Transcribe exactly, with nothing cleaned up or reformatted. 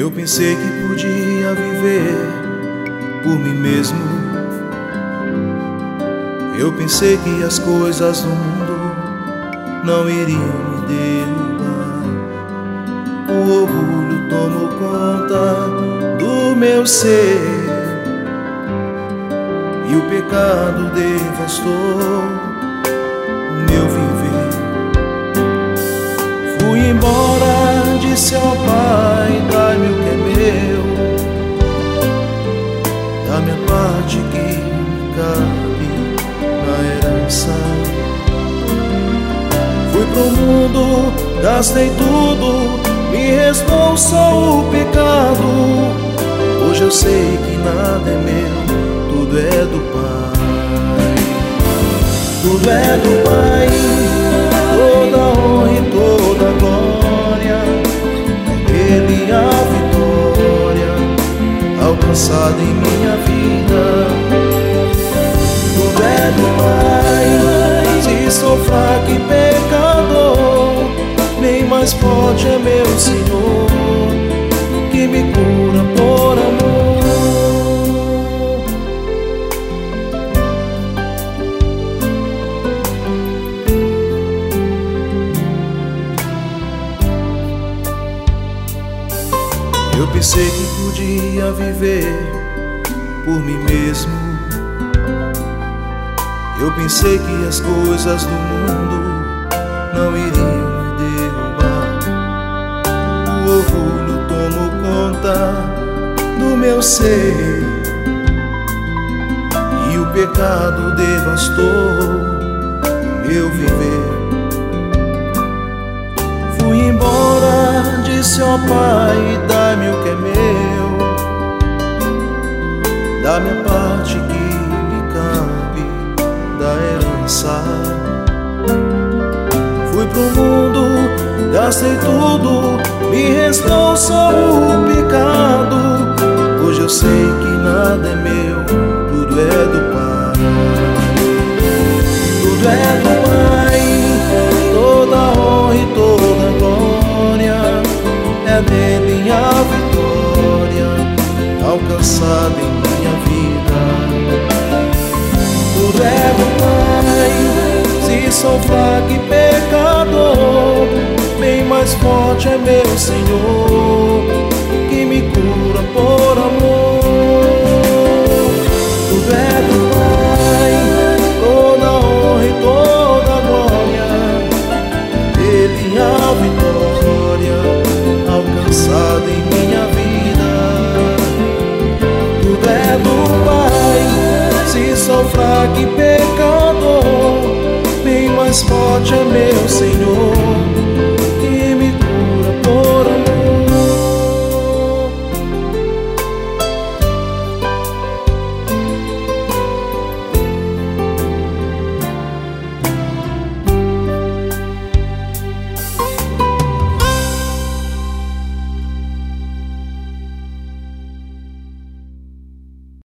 Eu pensei que podia viver por mim mesmo. Eu pensei que as coisas do mundo não iriam me derrubar. O orgulho tomou conta do meu ser e o pecado devastou o meu viver. Fui embora, disse ao Pai: dai-me o que é meu, da minha parte que cabe na herança. Fui pro mundo, gastei tudo, me restou só o pecado. Hoje eu sei que nada é meu, tudo é do Pai. Tudo é do Pai, toda honra e toda glória. Ele a vitória alcançada em minha vida. Tudo é do Pai, se sou fraco e pecador, bem mais forte é meu Senhor, que me cura por amor. Eu pensei que podia viver por mim mesmo. Eu pensei que as coisas do mundo não iriam me derrubar. O orgulho tomou conta do meu ser e o pecado devastou o meu viver. Fui embora, disse ao Pai: dai-me o que é meu, da minha parte que me cabe da herança. Fui pro mundo, gastei tudo, me restou só o pecado. Hoje eu sei que nada é meu, tudo é do Pai. Tudo é do Pai, toda honra e toda glória. É dele a vitória alcançada em minha vida. Tudo é do Pai, se sou fraco e pecador, bem mais forte é meu Senhor, que me cura por amor. Tudo é do Pai, toda honra e toda glória. Ele a vitória alcançada em minha vida. Tudo é do Pai, se sou fraco e pecador, bem mais forte é meu Senhor,